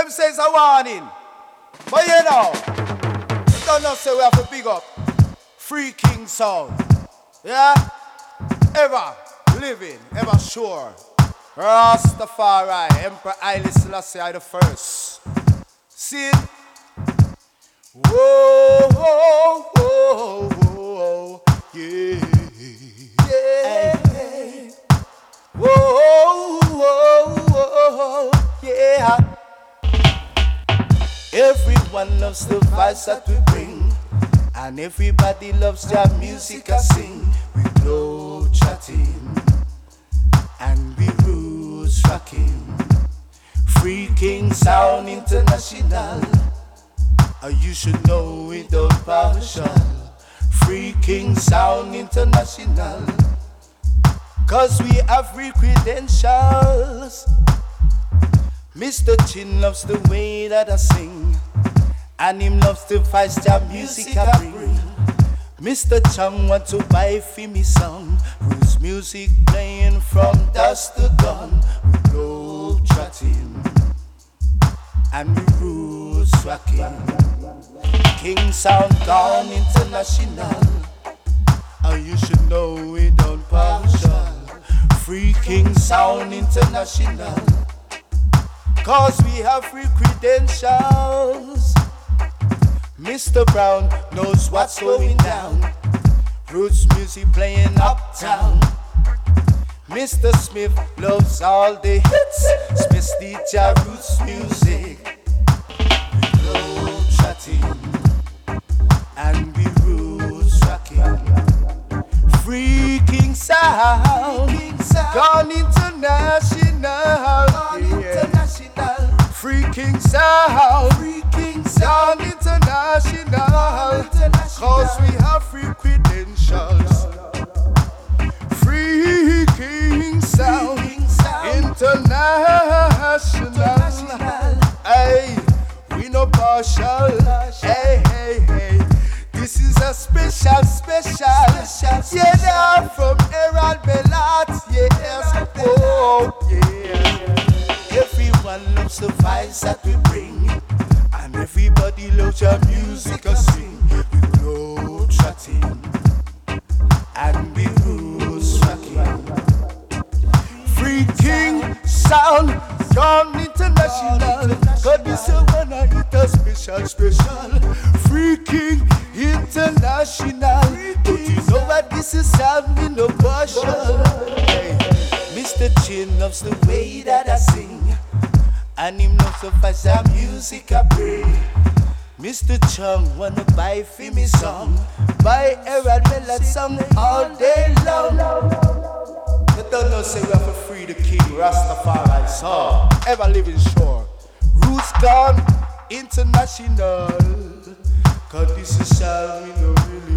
Them says a warning. But you know, you don't know say we have to big up Free King Sound. Yeah? Ever living, ever sure. Rastafari, Emperor Haile Selassie the first. See it? Whoa, whoa, whoa, whoa, yeah, yeah. Whoa, whoa, whoa, yeah. Everyone loves the vibes that we bring, and everybody loves their music I sing. We glow chatting, and we roots rocking. Free King Sound International. You should know it don't partial. Free King Sound International. Cause we have free credentials. Mr. Chin loves the way that I sing, and him loves the five-star music I bring. Mr. Chung want to buy for me song, whose music playing from dusk to dawn. We globe trotting, and we roots rocking. King Sound gone international. You should know we don't partial. Free King Sound International. Cause we have free credentials. Mr. Brown knows what's going down. Roots music playing uptown. Mr. Smith loves all the hits. Smith's DJ Roots music. We glow chatting, and we roots rocking. Free King Sound, gone international. Free King Sound, gone international. Cause we have free credentials. Free King Sound International. Hey, we no partial. Hey, hey, hey. This is a special. Yeah, they are from Herald Belat. Yes, oh, yeah. Everyone loves the vibes that we bring, and everybody loves your music I sing. We glow chatting, and we roots rocking. Free King Sound, gone international. God this a one I hit a special. Free King International. But you know what this is sounding no partial. Hey, Mr. Chin loves the way that I sing, and him loves the fast music I bring. Mr. Chung wanna buy for me song, buy Herald Belat song all day long. You don't know say we have to free the King Rastafari song. Ever living sure. Roots gone international. Cause this is how we know really